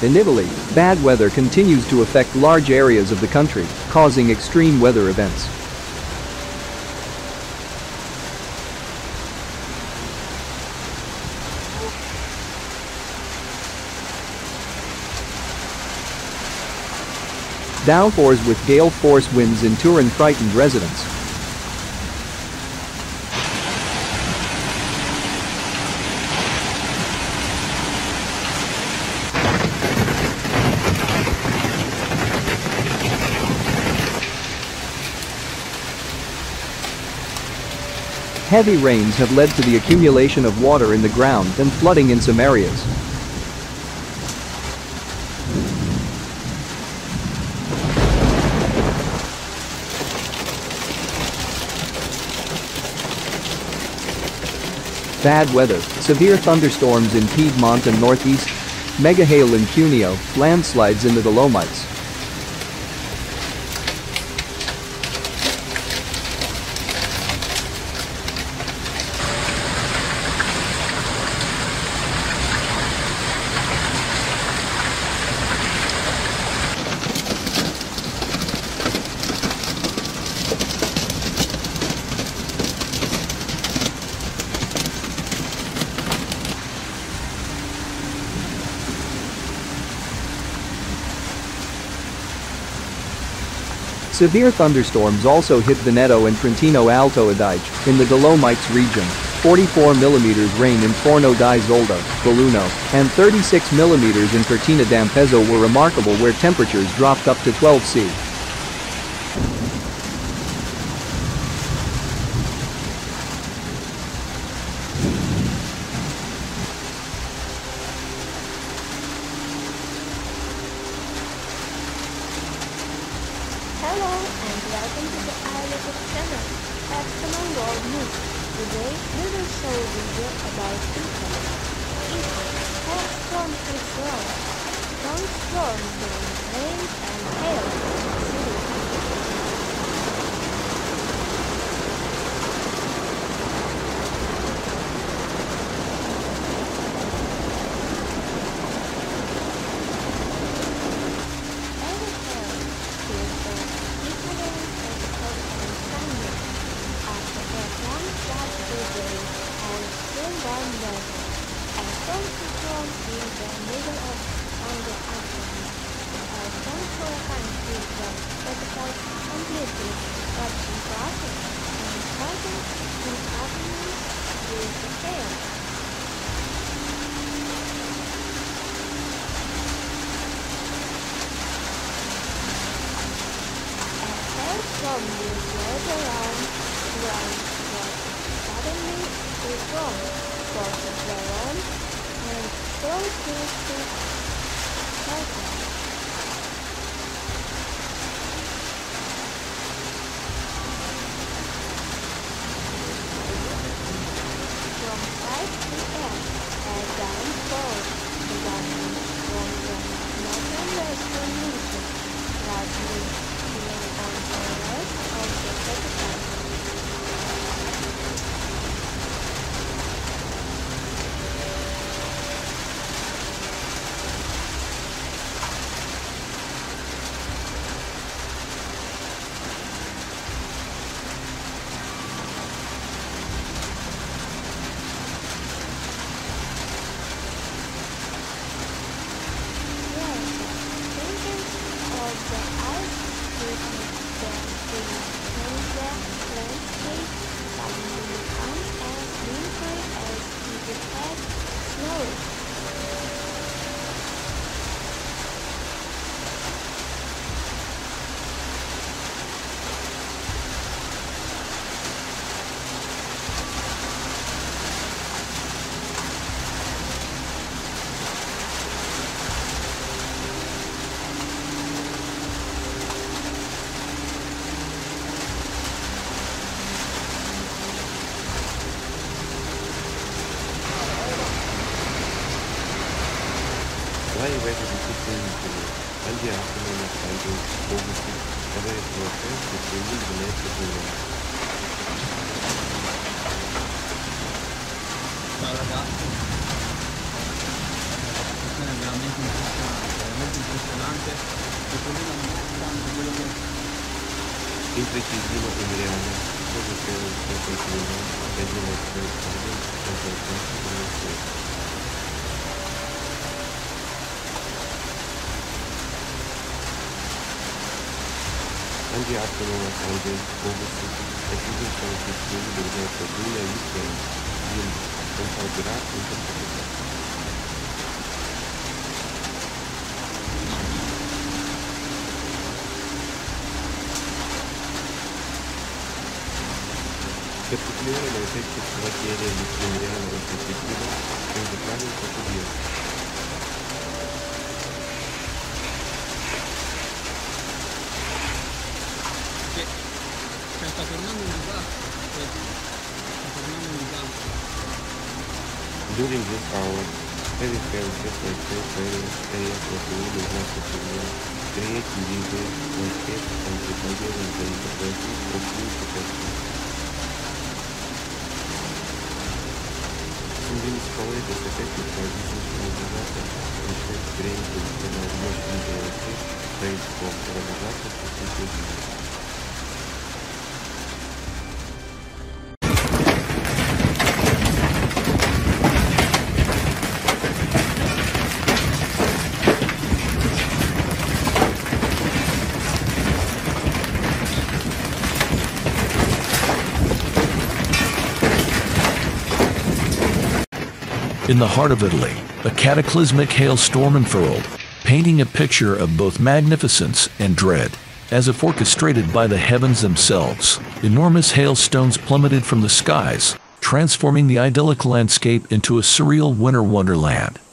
In Italy, bad weather continues to affect large areas of the country, causing extreme weather events. Downpours with gale force winds in Turin frightened residents. Heavy rains have led to the accumulation of water in the ground and flooding in some areas. Bad weather, severe thunderstorms in Piedmont and Northeast, mega hail in Cuneo, landslides in the Dolomites. Severe thunderstorms also hit Veneto and Trentino Alto Adige in the Dolomites region. 44 mm rain in Forno di Zoldo, Belluno, and 36 mm in Cortina d'Ampezzo were remarkable, where temperatures dropped up to 12 C. Hello and welcome to the iLook channel, Epsilon World News. Today we will show a video about Italy. Italy has storm storms. Strong storms bring rain and hail to the city. From the weather around was suddenly withdrawn, forces were on, and close to Turkey. From 5 p.m. a downpour began from the northern-western region, largely on the rest of the capital. Drei weitere Disziplinen anche nella stagione pubblica avere processo di illuminati Ciao ragazzi, questa è veramente interessante. impressionante e così nonostante quello che Imprecisimo e reale, proprio per il suo qualcuno, e di nostro Padre, e per il nostro Signore. Anche aprono la causa области, e чудо стало причиной другая проблема и Украины. Им конфабрат интерпретация. Per coprire l'effetto materia di primariale effettiva, è integrale il quotidiano. sta tornando un disastro. Sta tornando un disastro. During this hour, heavy fell just like two various areas of the world is necessary, creating dangers, landscape, and behavior in the interpretation of new protection. Символическое это effective transitions from disaster, which has granted the knowledge and reality, based from disaster to situation. In the heart of Italy, a cataclysmic hailstorm unfurled, painting a picture of both magnificence and dread. As if orchestrated by the heavens themselves, enormous hailstones plummeted from the skies, transforming the idyllic landscape into a surreal winter wonderland.